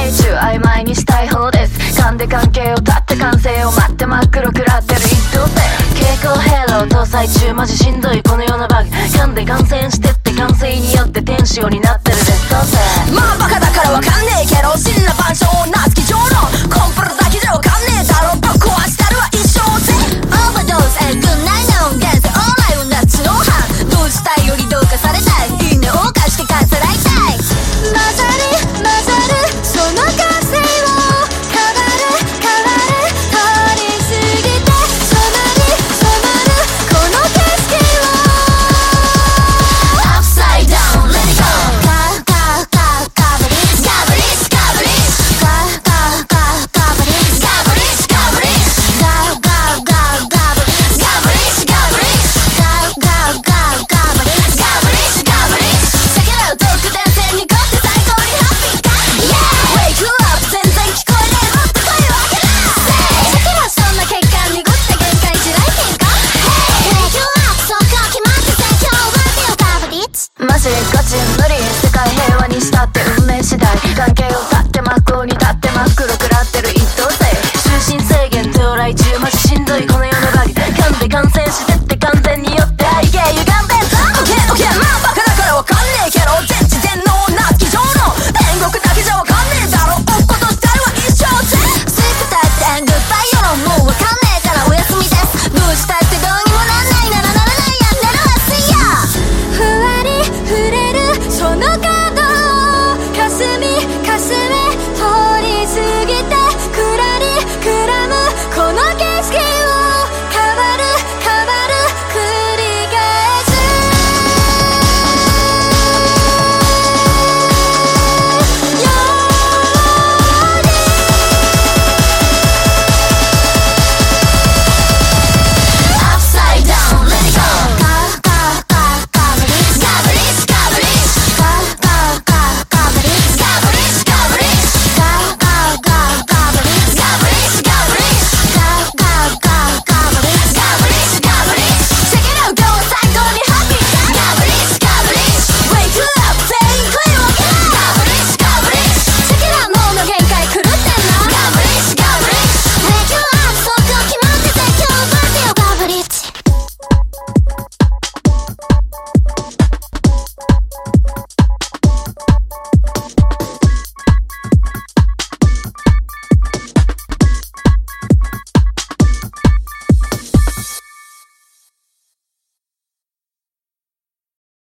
成中曖昧にしたい方です。勘で関係を断って完成を待って真っ黒食らってる一等星。蛍光ヘロー搭載中マジしんどいこの世のバグ。勘で感染してって完成によって天使用になってるベスト星。